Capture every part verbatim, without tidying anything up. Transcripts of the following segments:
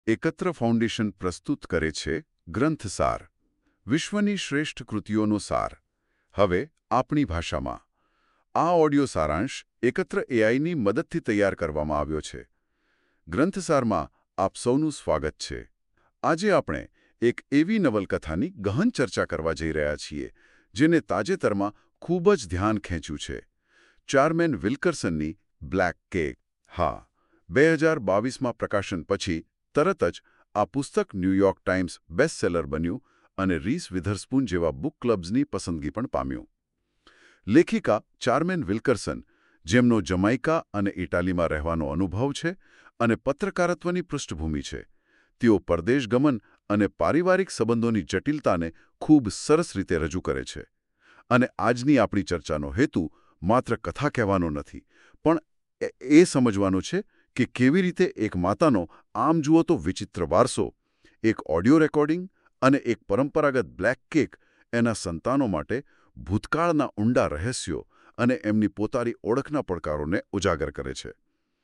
એકત્ર ફાઉન્ડેશન પ્રસ્તુત કરે છે ગ્રંથસાર, વિશ્વની શ્રેષ્ઠ કૃતિઓનો સાર. હવે આપણી ભાષામાં આ ઓડિયો સારાંશ એકત્ર એઆઈની મદદથી તૈયાર કરવામાં આવ્યો છે. ગ્રંથસારમાં આપ સૌનું સ્વાગત છે. આજે આપણે એક એવી નવલકથાની ગહન ચર્ચા કરવા જઈ રહ્યા છીએ જેને તાજેતરમાં ખૂબ જ ધ્યાન ખેંચ્યું છે. ચાર્મેન વિલ્કરસનની બ્લેક કેક. હા, બે હજાર બાવીસમાં પ્રકાશન પછી તરત જ આ પુસ્તક ન્યૂયોર્ક ટાઈમ્સ બેસ્ટસેલર બન્યું અને રીસ વિધરસ્પૂન જેવા બુક ક્લબ્સની પસંદગી પણ પામ્યું. લેખિકા ચાર્મેન વિલ્કરસન, જેમનો જમાઇકા અને ઇટાલીમાં રહેવાનો અનુભવ છે અને પત્રકારત્વની પૃષ્ઠભૂમિ છે, તેઓ પરદેશ ગમન અને પારિવારિક સંબંધોની જટિલતાને ખૂબ સરસ રીતે રજૂ કરે છે. અને આજની આપણી ચર્ચાનો હેતુ માત્ર કથા કહેવાનો નથી, પણ એ સમજવાનો છે કે કેવી રીતે એક માતાનો આમ જુઓ તો વિચિત્ર વારસો, એક ઓડિયો રેકોર્ડિંગ અને એક પરંપરાગત બ્લેક કેક એના સંતાનો માટે ભૂતકાળના ઊંડા રહસ્યો અને એમની પોતાની ઓળખના પડકારોને ઉજાગર કરે છે.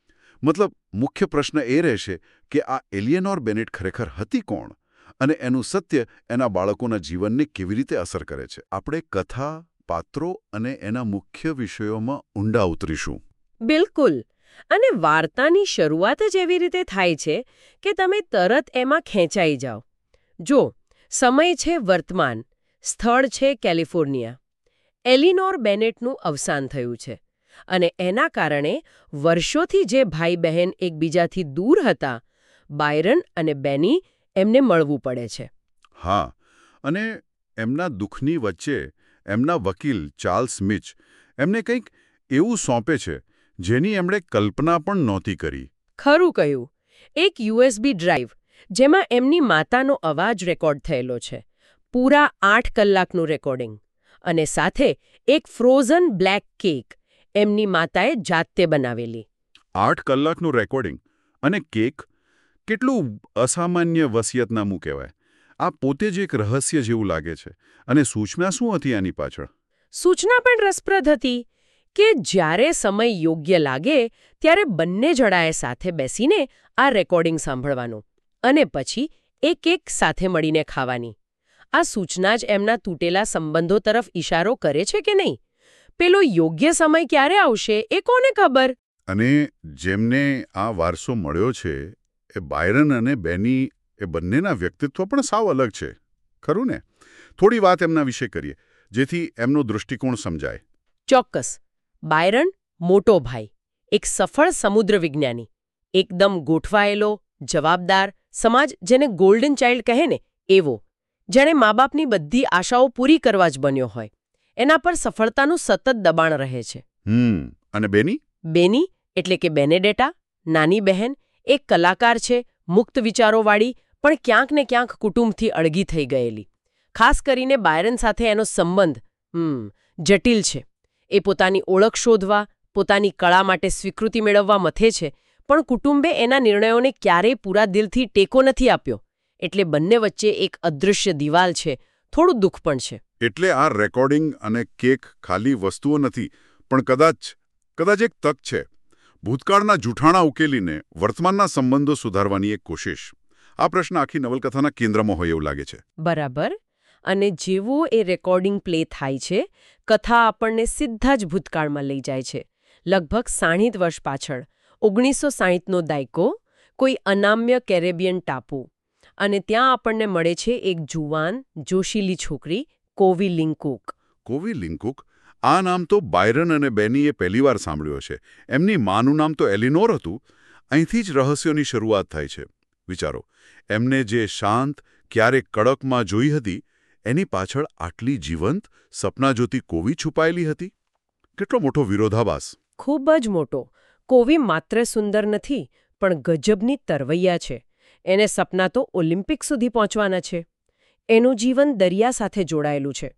મતલબ, મુખ્ય પ્રશ્ન એ રહેશે કે આ એલિયનોર બેનેટ ખરેખર હતી કોણ અને એનું સત્ય એના બાળકોના જીવનને કેવી રીતે અસર કરે છે. આપણે કથા, પાત્રો અને એના મુખ્ય વિષયોમાં ઊંડા ઉતરીશું. બિલકુલ. અને વાર્તાની શરૂઆત જ એવી રીતે થાય છે કે તમે તરત એમાં ખેંચાઈ જાઓ. જો, સમય છે વર્તમાન, સ્થળ છે કેલિફોર્નિયા. એલિનોર બેનેટનું અવસાન થયું છે અને એના કારણે વર્ષોથી જે ભાઈ બહેન એકબીજાથી દૂર હતા, બાયરન અને બેની, એમને મળવું પડે છે. હા, અને એમના દુઃખની વચ્ચે એમના વકીલ ચાર્લ્સ મિચ એમને કંઈક એવું સોંપે છે જેની એમણે કલ્પના પણ નહોતી કરી. ખરું કહ્યું. એક યુએસબી ડ્રાઈવ જેમાં એમની માતાનો અવાજ રેકોર્ડ થયેલો છે, પૂરા આઠ કલાકનું રેકોર્ડિંગ, અને સાથે એક ફ્રોઝન બ્લેક કેક એમની માતાએ જાતે બનાવેલી. આઠ કલાકનું રેકોર્ડિંગ અને કેક, કેટલું અસામાન્ય વસિયતનામું કહેવાય. આ પોતે જ એક રહસ્ય જેવું લાગે છે. અને સૂચના શું હતી આની પાછળ? સૂચના પણ રસપ્રદ હતી કે જ્યારે સમય યોગ્ય લાગે ત્યારે બંને જણાએ સાથે બેસીને આ રેકોર્ડિંગ સાંભળવાનું અને પછી એ કેક સાથે મળીને ખાવાની. આ સૂચના જ એમના તૂટેલા સંબંધો તરફ ઇશારો કરે છે કે નહીં? પેલો યોગ્ય સમય ક્યારે આવશે એ કોને ખબર? અને જેમને આ વારસો મળ્યો છે એ બાયરન અને બેની, એ બંનેના વ્યક્તિત્વ પણ સાવ અલગ છે, ખરું ને? થોડી વાત એમના વિશે કરીએ જેથી એમનો દૃષ્ટિકોણ સમજાય. ચોક્કસ. બાયરન મોટો ભાઈ, એક સફળ સમુદ્ર વિજ્ઞાની, એકદમ ગોઠવાયેલો, જવાબદાર, સમાજ જેને ગોલ્ડન ચાઇલ્ડ કહે ને એવો, જેણે મા બાપની બધી આશાઓ પૂરી કરવા જ બન્યો હોય. એના પર સફળતાનું સતત દબાણ રહે છે. હમ અને બેની? બેની એટલે કે બેનેડેટા, નાની બહેન, એક કલાકાર છે, મુક્ત વિચારોવાળી, પણ ક્યાંક ને ક્યાંક કુટુંબથી અળગી થઈ ગયેલી. ખાસ કરીને બાયરન સાથે એનો સંબંધ હમ જટિલ છે. એ પોતાની ઓળખ શોધવા, પોતાની કળા માટે સ્વીકૃતિ મેળવવા મથે છે, પણ કુટુંબે એના નિર્ણયોને ક્યારેય પૂરા દિલથી ટેકો નથી આપ્યો. એટલે બંને વચ્ચે એક અદૃશ્ય દિવાલ છે, થોડું દુઃખ પણ છે. એટલે આ રેકોર્ડિંગ અને કેક ખાલી વસ્તુઓ નથી, પણ કદાચ કદાચ એક તક છે ભૂતકાળના જૂઠાણા ઉકેલીને વર્તમાનના સંબંધો સુધારવાની એક કોશિશ. આ પ્રશ્ન આખી નવલકથાના કેન્દ્રમાં હોય એવું લાગે છે. બરાબર. અને જેવો એ રેકોર્ડિંગ પ્લે થાય છે, કથા આપણને સીધા જ ભૂતકાળમાં લઈ જાય છે. લગભગ સાહીઠ વર્ષ પાછળ, ઓગણીસો સાહીઠનો દાયકો, કોઈ અનામ્ય કેરેબિયન ટાપુ. અને ત્યાં આપણને મળે છે એક જુવાન, જોશીલી છોકરી, કોવી લિંકુક. કોવી લિંકુક? આ નામ તો બાયરન અને બેનીએ પહેલીવાર સાંભળ્યો છે. એમની માનું નામ તો એલિનોર હતું. અહીંથી જ રહસ્યોની શરૂઆત થાય છે. વિચારો, એમને જે શાંત, ક્યારેક કડકમાં જોઈ હતી, એની પાછળ આટલી જીવંત, સપના જોતી કોવી છુપાયેલી હતી. કેટલો મોટો વિરોધાભાસ! ખૂબ જ મોટો. કોવી માત્ર સુંદર નથી, પણ ગજબની તરવૈયા છે. એને સપના તો ઓલિમ્પિક સુધી પહોંચવાના છે. એનું જીવન દરિયા સાથે જોડાયેલું છે.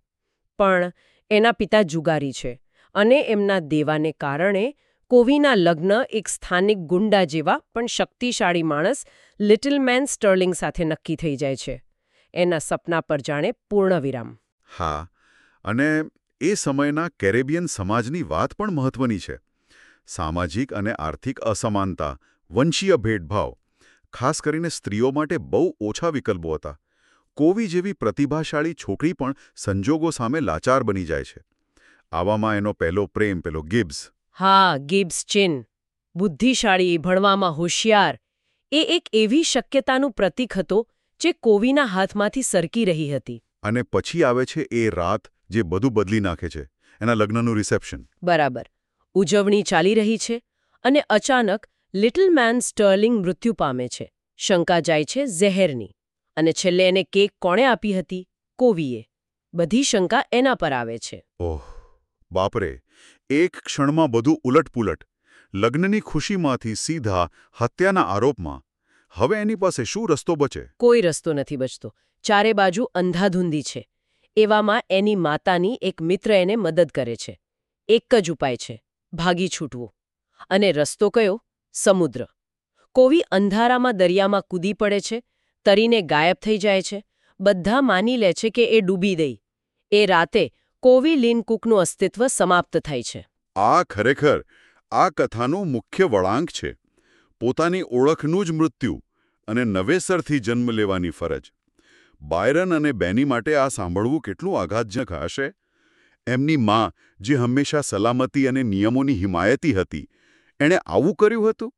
પણ એના પિતા જુગારી છે અને એમના દેવાને કારણે કોવીના લગ્ન એક સ્થાનિક ગુંડા જેવા પણ શક્તિશાળી માણસ લિટલ મેન સ્ટર્લિંગ સાથે નક્કી થઈ જાય છે. એના સપના પર જાણે પૂર્ણ વિરામ. હા, અને એ સમયના કેરેબિયન સમાજની વાત પણ મહત્વની છે. સામાજિક અને આર્થિક અસમાનતા, વંશીય ભેદભાવ, ખાસ કરીને સ્ત્રીઓ માટે બહુ ઓછા વિકલ્પો હતા. કોવી જેવી પ્રતિભાશાળી છોકરી પણ સંજોગો સામે લાચાર બની જાય છે. આવામાં એનો પહેલો પ્રેમ પેલો ગિબ્સ. હા, ગિબ્સ ચિન. બુદ્ધિશાળી, ભણવામાં હોશિયાર. એ એક એવી શક્યતાનું પ્રતીક હતો જે કોવીના હાથમાંથી સરકી રહી હતી. અને પછી આવે છે એ રાત જે બધું બદલી નાખે છે, એના લગ્નનું રિસેપ્શન. બરાબર. ઉજવણી ચાલી રહી છે અને અચાનક લિટલ મેન સ્ટર્લિંગ મૃત્યુ પામે છે. શંકા જાય છે ઝેહરની. અને છેલ્લે એને કેક કોણે આપી હતી? કોવીએ. બધી શંકા એના પર આવે છે. ઓહ બાપરે, એક ક્ષણમાં બધું ઉલટપુલટ. લગ્નની ખુશીમાંથી સીધા હત્યાના આરોપમાં. હવે એની પાસે શું રસ્તો બચે? કોઈ રસ્તો નથી બચતો. ચારે બાજુ અંધાધૂંધી છે. એવામાં એની માતાની એક મિત્ર એને મદદ કરે છે. એક જ ઉપાય છે, ભાગી છૂટવું. અને રસ્તો કયો? સમુદ્ર. કોવી અંધારામાં દરિયામાં કૂદી પડે છે, તરીને ગાયબ થઈ જાય છે. બધા માની લે છે કે એ ડૂબી ગઈ. એ રાતે કોવી લિન કુકનું અસ્તિત્વ સમાપ્ત થાય છે. આ ખરેખર આ કથાનું મુખ્ય વળાંક છે. પોતાની ઓળખનું જ મૃત્યુ અને નવેસરથી જન્મ લેવાની ફરજ. બાયરન અને બેની માટે આ સાંભળવું કેટલું આઘાતજનક હશે. એમની માં, જે હંમેશા સલામતી અને નિયમોની હિમાયતી હતી, એણે આવું કર્યું હતું?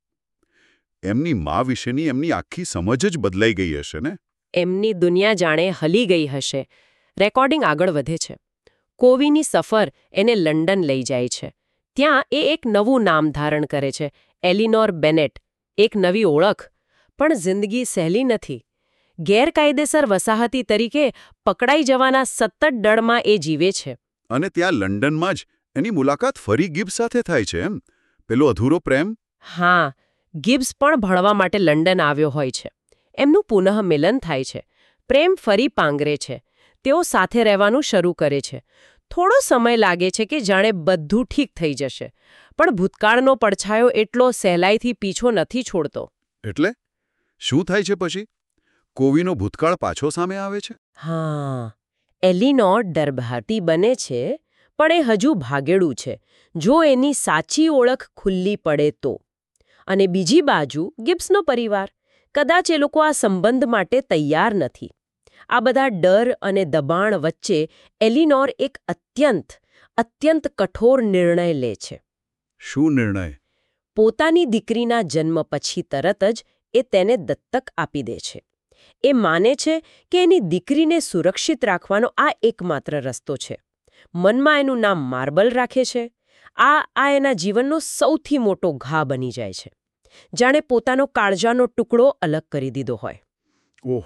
એમની માં વિશેની એમની આખી સમજ જ બદલાઈ ગઈ હશે ને? એમની દુનિયા જાણે હલી ગઈ હશે. રેકોર્ડિંગ આગળ વધે છે. કોવીની સફર એને લંડન લઈ જાય છે. ત્યાં એ એક નવું નામ ધારણ કરે છે, એલિનોર બેનેટ. એક નવી ઓળખ. પણ જિંદગી સહેલી નથી. ગેરકાયદેસર વસાહતી તરીકે પકડાઈ જવાના સતત ડરમાં એ જીવે છે. અને ત્યાં લંડનમાં જ એની મુલાકાત ફરી ગિબ્સ સાથે થાય છે એમ? પેલો અધૂરો પ્રેમ? હા, ગિબ્સ પણ ભણવા માટે લંડન આવ્યો હોય છે. એમનું પુનઃ મિલન થાય છે. પ્રેમ ફરી પાંગરે છે. તેઓ સાથે રહેવાનું શરૂ કરે છે. થોડો સમય લાગે છે કે જાણે બધું ઠીક થઈ જશે. પણ ભૂતકાળનો પડછાયો એટલો સહેલાઈથી પીછો નથી છોડતો. એટલે શું થાય છે પછી? કોવીનો ભૂતકાળ પાછો સામે આવે છે? હા, એલિનોર ડરભાતી બને છે, પણ એ હજુ ભાગેડું છે. જો એની સાચી ઓળખ ખુલ્લી પડે તો. અને બીજી બાજુ ગિબ્સનો પરિવાર. કદાચ એ લોકો આ સંબંધ માટે તૈયાર નથી. આ બધા ડર અને દબાણ વચ્ચે એલિનોર એક અત્યંત અત્યંત કઠોર નિર્ણય લે છે. શું નિર્ણય? પોતાની દીકરીના જન્મ પછી તરત જ એ તેને દત્તક આપી દે છે. એ માને છે કે એની દીકરીને સુરક્ષિત રાખવાનો આ એકમાત્ર રસ્તો છે. મનમાં એનું નામ માર્બલ રાખે છે. આ આ એના જીવનનો સૌથી મોટો ઘા બની જાય છે. જાણે પોતાનો કાળજાનો ટુકડો અલગ કરી દીધો હોય. ઓહ,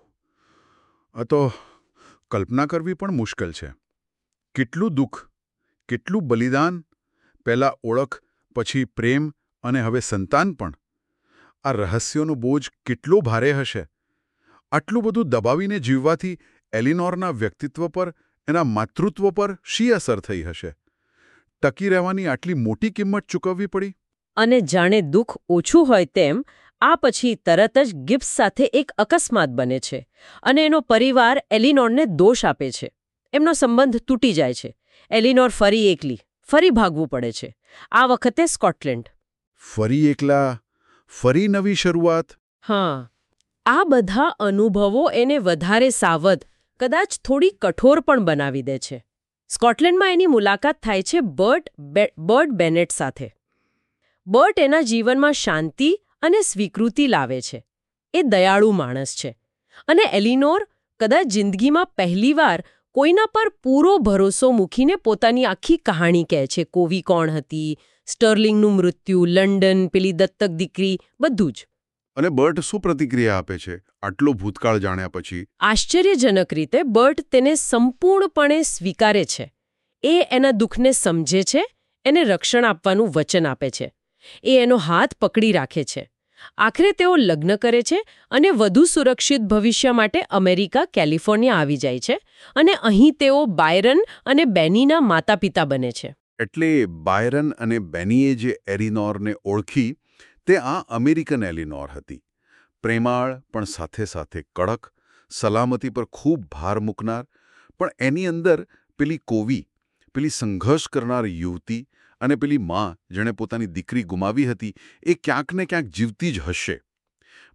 આ તો કલ્પના કરવી પણ મુશ્કેલ છે. કેટલું દુઃખ, કેટલું બલિદાન, પહેલા ઓળખ, પછી પ્રેમ અને હવે સંતાન પણ. આ રહસ્યોનો બોજ કેટલો ભારે હશે. આટલું બધું દબાવીને જીવવાથી એલિનોરના વ્યક્તિત્વ પર, એના માતૃત્વ પર શી અસર થઈ હશે? ટકી રહેવાની આટલી મોટી કિંમત ચૂકવવી પડી? અને જાણે દુઃખ ઓછું હોય તેમ આ પછી તરત જ ગિબ્સ સાથે એક અકસ્માત બને છે અને એનો પરિવાર એલિનોરને દોષ આપે છે. એમનો સંબંધ તૂટી જાય છે. એલિનોર ફરી એકલી, ફરી ભાગવું પડે છે. આ વખતે સ્કોટલેન્ડ. ફરી એકલા, ફરી નવી શરૂઆત. હા, આ બધા અનુભવો એને વધારે સાવધ, કદાચ થોડી કઠોર પણ બનાવી દે છે. સ્કોટલેન્ડમાં એની મુલાકાત થાય છે બર્ટ બર્ટ બેનેટ સાથે. બર્ટ એના જીવનમાં શાંતિ અને સ્વીકૃતિ લાવે છે. એ દયાળુ માણસ છે. અને એલિનોર કદાચ જિંદગીમાં પહેલીવાર કોઈના પર પૂરો ભરોસો મૂકીને પોતાની આખી કહાણી કહે છે. કોવી કોણ હતી, સ્ટર્લિંગનું મૃત્યુ, લંડન, પેલી દત્તક દીકરી, બધું જ. અને બર્ટ શું પ્રતિક્રિયા આપે છે આટલો ભૂતકાળ જાણ્યા પછી? આશ્ચર્યજનક રીતે બર્ટ તેને સંપૂર્ણપણે સ્વીકારે છે. એ એના દુઃખને સમજે છે, એને રક્ષણ આપવાનું વચન આપે છે. એ એનો હાથ પકડી રાખે છે. આખરે તેઓ લગ્ન કરે છે અને વધુ સુરક્ષિત ભવિષ્ય માટે અમેરિકા, કેલિફોર્નિયા આવી જાય છે. અને અહીં તેઓ બાયરન અને બેનીના માતા પિતા બને છે. એટલે બાયરન અને બેનીએ જે એલિનોરને ઓળખી તે આ અમેરિકન એલિનોર હતી. પ્રેમાળ પણ સાથે સાથે કડક, સલામતી પર ખૂબ ભાર મૂકનાર. પણ એની અંદર પેલી કોવી, પેલી સંઘર્ષ કરનાર યુવતી અને પેલી માં જેણે પોતાની દીકરી ગુમાવી હતી, એ ક્યાંક ને ક્યાંક જીવતી જ હશે.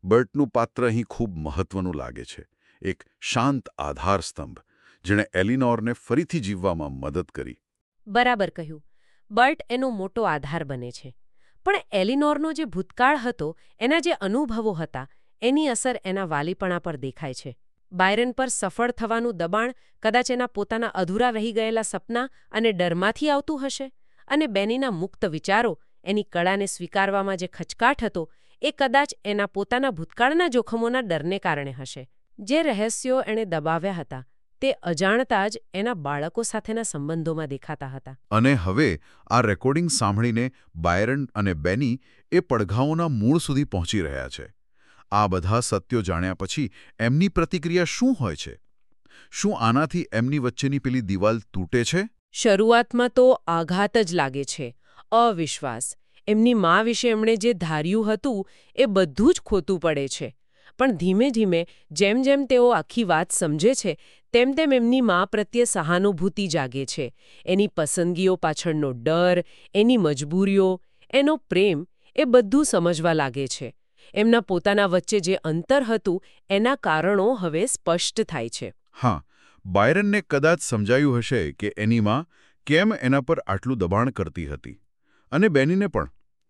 બર્ટનું પાત્ર અહીં ખૂબ મહત્વનું લાગે છે. એક શાંત આધારસ્તંભ જેણે એલિનોરને ફરીથી જીવવામાં મદદ કરી. બરાબર કહ્યું. બર્ટ એનો મોટો આધાર બને છે. પણ એલિનોરનો જે ભૂતકાળ હતો, એના જે અનુભવો હતા, એની અસર એના વાલીપણા પર દેખાય છે. બાયરન પર સફળ થવાનું દબાણ કદાચ એના પોતાના અધૂરા રહી ગયેલા સપના અને ડરમાંથી આવતું હશે, અને બેનીના મુક્ત વિચારો, એની કળાને સ્વીકારવામાં જે ખચકાટ હતો, એ કદાચ એના પોતાના ભૂતકાળના જોખમોના ડરને કારણે હશે. જે રહસ્યો એણે દબાવ્યા હતા, તે અજાણતા જ એના બાળકો સાથેના સંબંધોમાં દેખાતા હતા. અને હવે આ રેકોર્ડિંગ સાંભળીને બાયરન અને બેની એ પડઘાઓના મૂળ સુધી પહોંચી રહ્યા છે. આ બધા સત્યો જાણ્યા પછી એમની પ્રતિક્રિયા શું હોય છે? શું આનાથી એમની વચ્ચેની પેલી દિવાલ તૂટે છે? શરૂઆતમાં તો આઘાત જ લાગે છે. અવિશ્વાસ. એમની મા વિશે એમણે જે ધાર્યું હતું એ બધું જ ખોટું પડે છે. પણ ધીમે ધીમે જેમ જેમ તેઓ આખી વાત સમજે છે, તેમ તેમ એમની મા પ્રત્યે સહાનુભૂતિ જાગે છે. એની પસંદગીઓ પાછળનો ડર, એની મજબૂરીઓ, એનો પ્રેમ, એ બધું સમજવા લાગે છે. એમના પોતાના વચ્ચે જે અંતર હતું, એના કારણો હવે સ્પષ્ટ થાય છે. હા, બાયરનને કદાચ સમજાયું હશે કે એની માં કેમ એના પર આટલું દબાણ કરતી હતી. અને બેનીને પણ.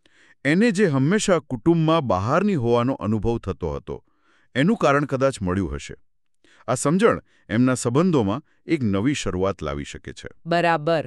એને જે હંમેશા કુટુંબમાં બહારની હોવાનો અનુભવ થતો હતો, એનું કારણ કદાચ મળ્યું હશે. આ સમજણ એમના સંબંધોમાં એક નવી શરૂઆત લાવી શકે છે. બરાબર.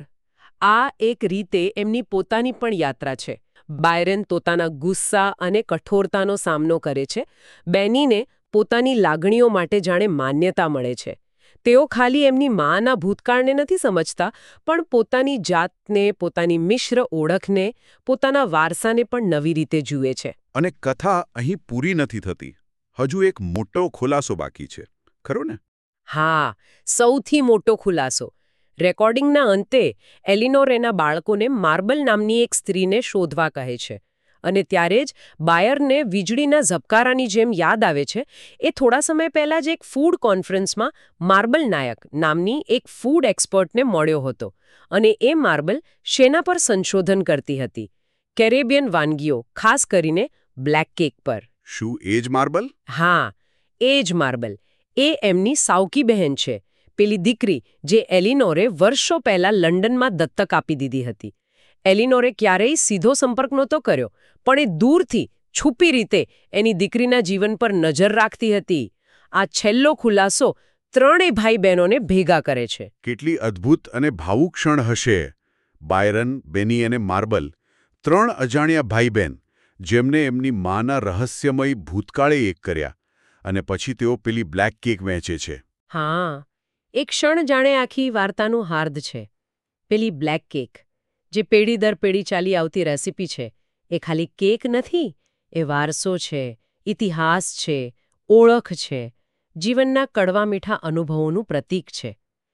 આ એક રીતે એમની પોતાની પણ યાત્રા છે. બાયરન પોતાના ગુસ્સા અને કઠોરતાનો સામનો કરે છે. બેનીને પોતાની લાગણીઓ માટે જાણે માન્યતા મળે છે. તેઓ ખાલી એમની માના ભૂતકાળને નથી સમજતા, પણ પોતાની જાતને, પોતાની મિશ્ર ઓળખને, પોતાના વારસાને પણ નવી રીતે જુએ છે. અને કથા અહીં પૂરી નથી થતી. હજુ એક મોટો ખુલાસો બાકી છે, ખરું ને? હા, સૌથી મોટો ખુલાસો. રેકોર્ડિંગના અંતે એલિનોર એના બાળકોને માર્બલ નામની એક સ્ત્રીને શોધવા કહે છે. અને ત્યારે જ બાયરને વીજળીના ઝબકારાની જેમ યાદ આવે છે, એ થોડા સમય પહેલાં જ એક ફૂડ કોન્ફરન્સમાં માર્બલ નાયક નામની એક ફૂડ એક્સપર્ટને મળ્યો હતો. અને એ માર્બલ શેના પર સંશોધન કરતી હતી? કેરેબિયન વાનગીઓ, ખાસ કરીને બ્લેક કેક પર. શું એ જ માર્બલ? હા, એ જ માર્બલ. એ એમની સાવકી બહેન છે, પેલી દીકરી જે એલિનોરે વર્ષો પહેલા લંડનમાં દત્તક આપી દીધી હતી. એલિનોરે ક્યારેય સીધો સંપર્ક નહોતો કર્યો, પણ એ દૂરથી, છુપી રીતે એની દીકરીના જીવન પર નજર રાખતી હતી. આ છેલ્લો ખુલાસો ત્રણેય ભાઈ બહેનોને ભેગા કરે છે. કેટલી અદ્ભુત અને ભાવુક ક્ષણ હશે! બાયરન, બેની અને માર્બલ, ત્રણ અજાણ્યા ભાઈ બહેન, જેમને એમની માના રહસ્યમય ભૂતકાળે એક કર્યા, અને પછી તેઓ પેલી બ્લેક કેક વહેંચે છે. હા, એક ક્ષણ જાણે આખી વાર્તાનું હાર્દ છે. પેલી બ્લેક કેક, જે પેઢી દર પેઢી ચાલી આવતી રેસીપી છે, એ ખાલી કેક નથી, એ વારસો છે, ઇતિહાસ છે, ઓળખ છે, જીવનના કડવા મીઠા અનુભવોનું પ્રતીક છે.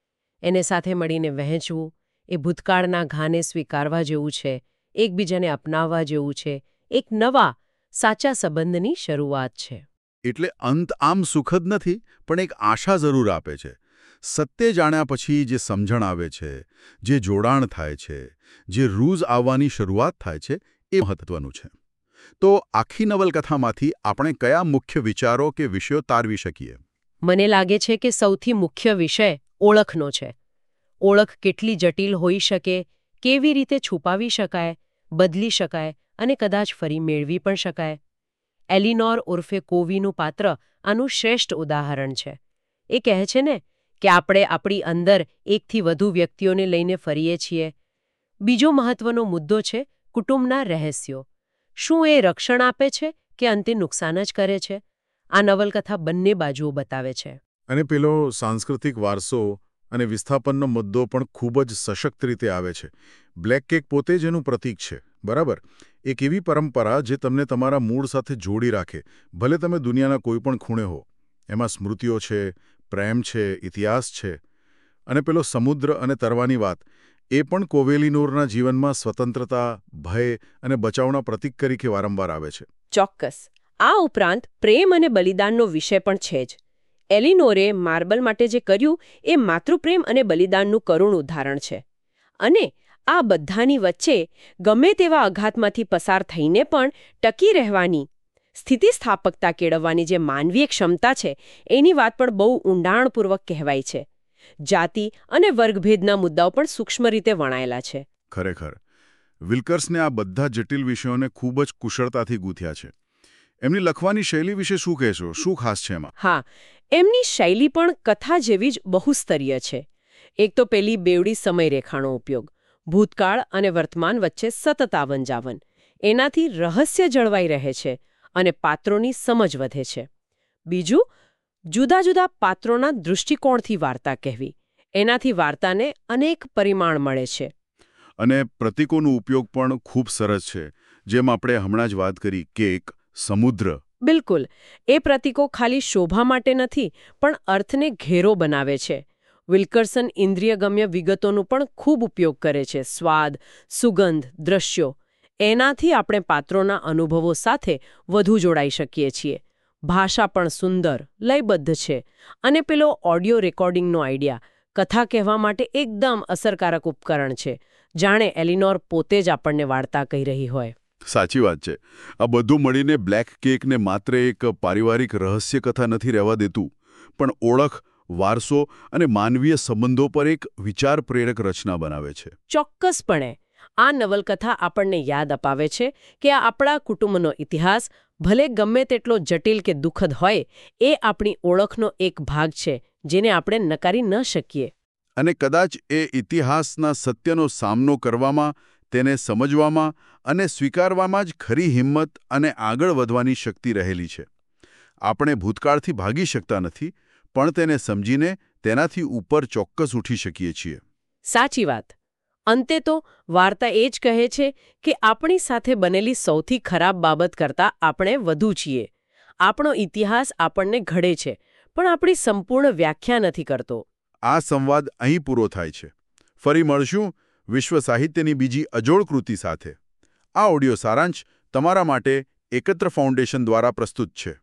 એને સાથે મળીને વહેંચવું, એ ભૂતકાળના ઘાને સ્વીકારવા જેવું છે, એકબીજાને અપનાવવા જેવું છે, એક નવા, સાચા સંબંધની શરૂઆત છે. એટલે અંત આમ સુખદ નથી, પણ એક આશા જરૂર આપે છે. સત્ય જાણ્યા પછી જે સમજણ આવે છે, જે જોડાણ થાય છે, જે રૂઝ આવવાની શરૂઆત થાય છે, એ મહત્વનું છે. તો આખી નવલકથામાંથી આપણે કયા મુખ્ય વિચારો કે વિષયો તારવી શકીએ? મને લાગે છે કે સૌથી મુખ્ય વિષય ઓળખનો છે. ઓળખ કેટલી જટિલ હોઈ શકે, કેવી રીતે છુપાવી શકાય, બદલી શકાય અને કદાચ ફરી મેળવી પણ શકાય. એલિનોર ઉર્ફે કોવીનું પાત્ર આનું શ્રેષ્ઠ ઉદાહરણ છે. એ કહે છે ને કે આપણે આપણી અંદર એકથી વધુ વ્યક્તિઓને લઈને ફરીએ છીએ. બીજો મહત્વનો મુદ્દો છે કુટુંબના રહસ્યો. શું એ રક્ષણ આપે છે કે અંતે નુકસાન જ કરે છે? આ નવલકથા બંને બાજુઓ બતાવે છે. અને પેલો સાંસ્કૃતિક વારસો અને વિસ્થાપનનો મુદ્દો પણ ખૂબ જ સશક્ત રીતે આવે છે. બ્લેક કેક પોતે જ એનું પ્રતીક છે, બરાબર? એક એવી પરંપરા જે તમને તમારા મૂળ સાથે જોડી રાખે, ભલે તમે દુનિયાના કોઈ પણ ખૂણે હો. એમાં સ્મૃતિઓ છે, પ્રેમ છે, ઇતિહાસ છે. અને પેલો સમુદ્ર અને તરવાની વાત, એ પણ કોવેલિનોરના જીવનમાં સ્વતંત્રતા, ભય અને બચાવના પ્રતીક તરીકે વારંવાર આવે છે. ચોક્કસ. આ ઉપરાંત પ્રેમ અને બલિદાનનો વિષય પણ છે જ. એલિનોરે માર્બલ માટે જે કર્યું એ માતૃપ્રેમ અને બલિદાનનું કરુણ ઉદાહરણ છે. અને આ બધાની વચ્ચે ગમે તેવા આઘાતમાંથી પસાર થઈને પણ ટકી રહેવાની, સ્થિતિસ્થાપકતા કેળવવાની જે માનવીય ક્ષમતા છે એની વાત પણ બહુ ઊંડાણપૂર્વક કહેવાય છે. જાતિ અને વર્ગભેદના મુદ્દાઓ પણ સૂક્ષ્મ રીતે વણાયેલા છે. ખરેખર વિલ્કર્સને આ બધા જટિલ વિષયોને ખૂબ જ કુશળતાથી ગૂંથ્યા છે. એમની લખવાની શૈલી વિશે શું કહેશો? શું ખાસ છે એમાં? હા, એમની શૈલી પણ કથા જેવી જ બહુસ્તરીય છે. એક તો પેલી બેવડી સમયરેખાનો ઉપયોગ, ભૂતકાળ અને વર્તમાન વચ્ચે સતત આવન-જાવન. એનાથી રહસ્ય જળવાઈ રહે છે અને પાત્રોની સમજ વધે છે. બીજું, જુદા જુદા પાત્રોના દૃષ્ટિકોણથી વાર્તા કહેવી. એનાથી વાર્તાને અનેક પરિમાણ મળે છે. અને પ્રતીકોનો ઉપયોગ પણ ખૂબ સરસ છે. જેમ આપણે હમણાં જ વાત કરી કે એક સમુદ્ર. બિલકુલ. એ પ્રતીકો ખાલી શોભા માટે નથી, પણ અર્થને ઘેરો બનાવે છે. વિલ્કર્સન ઇન્દ્રિયગમ્ય વિગતોનું પણ ખૂબ ઉપયોગ કરે છે. સ્વાદ, સુગંધ, દ્રશ્યો. એનાથી આપણે પાત્રોના અનુભવો સાથે વધુ જોડાઈ શકીએ છીએ. ભાષા પણ સુંદર, લયબદ્ધ છે. અને પેલો ઓડિયો રેકોર્ડિંગનો આઈડિયા કથા કહેવા માટે એકદમ અસરકારક ઉપકરણ છે. જાણે એલિનોર પોતે જ આપણને વાર્તા કહી રહી હોય. સાચી વાત છે. આ બધું મળીને બ્લેક કેકને માત્ર એક પારિવારિક રહસ્ય કથા નથી રહેવા દેતું, પણ ઓળખ, વારસો અને માનવીય સંબંધો પર એક વિચાર પ્રેરક રચના બનાવે છે. ચોક્કસપણે આ નવલકથા આપણને યાદ અપાવે છે કે આ આપણા કુટુંબનો ઇતિહાસ, ભલે ગમે તેટલો જટિલ કે દુઃખદ હોય, એ આપણી ઓળખનો એક ભાગ છે, જેને આપણે નકારી ન શકીએ. અને કદાચ એ ઇતિહાસના સત્યનો સામનો કરવામાં, તેને સમજવામાં અને સ્વીકારવામાં જ ખરી હિંમત અને આગળ વધવાની શક્તિ રહેલી છે. આપણે ભૂતકાળથી ભાગી શકતા નથી, પણ તેને સમજીને તેનાથી ઉપર ચોક્કસ ઉઠી શકીએ છીએ. સાચી વાત. અંતે તો વાર્તા એ જ કહે છે કે આપણી સાથે બનેલી સૌથી ખરાબ બાબત કરતાં આપણે વધુ છીએ. આપણો ઇતિહાસ આપણને ઘડે છે, પણ આપણી સંપૂર્ણ વ્યાખ્યા નથી કરતો. આ સંવાદ અહીં પૂરો થાય છે. ફરી મળશું વિશ્વ સાહિત્યની બીજી અજોડ કૃતિ સાથે. આ ઓડિયો સારાંશ તમારા માટે એકત્ર ફાઉન્ડેશન દ્વારા પ્રસ્તુત છે.